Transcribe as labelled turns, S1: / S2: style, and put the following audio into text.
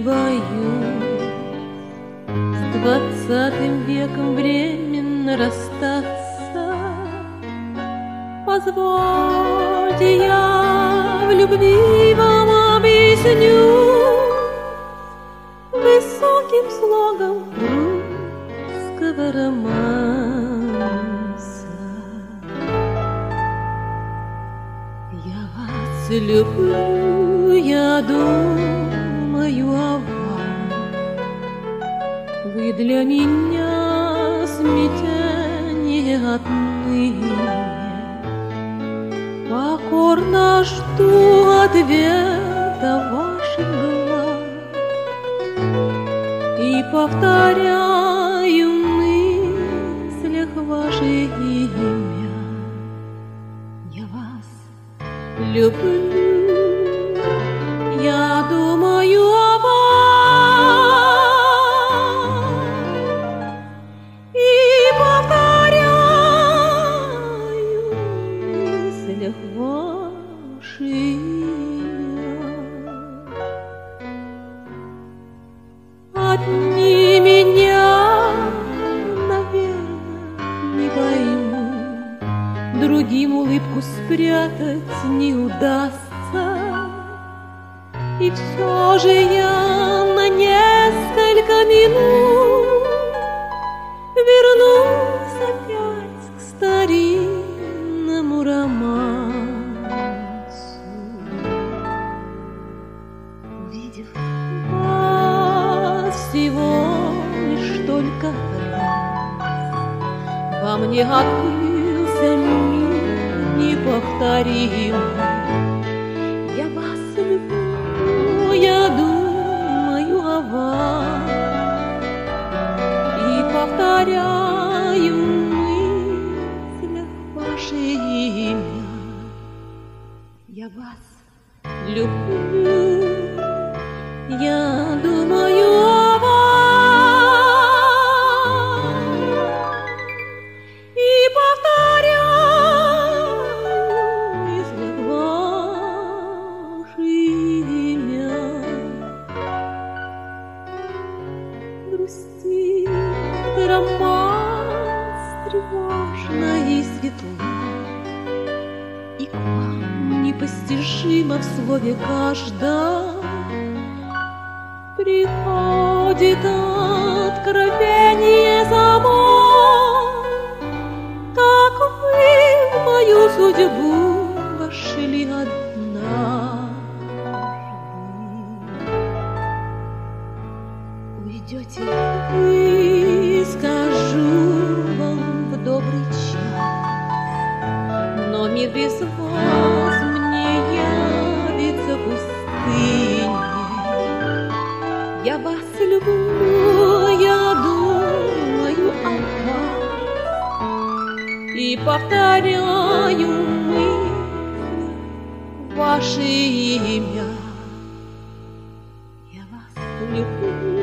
S1: боюсь с 20 веком временно расстаться. Позвольте, я в любви вам объясню высоким слогом русского романса. Я вас люблю, я думаю о вас. Вы для меня смятение отныне. Покорно жду ответа ваших глаз и повторяю в мыслях ваше имя. Я вас люблю, я думаю о вас и повторяю в мыслях ваше имя. Одни меня, наверное, не пойму, другим улыбку спрятать не удастся. И все же я на несколько минут вернусь опять к старинному романсу. Увидев вас всего лишь только раз, во мне открылся мир неповторимый. Я вас люблю, я думаю о вас и повторяю в мыслях ваше имя. Я вас люблю, я думаю о вас и повторяю в мыслях ваше имя. Грустит романс тревожно и светло, и к вам непостижимо в слове каждом приходит откровение само. Так вы в мою судьбу вошли однажды. Уйдете вы, скажу вам в добрый час, но мир без вас мне явится пустыней. Я вас люблю, я думаю о вас и повторяю мысли ваше имя. Я вас люблю.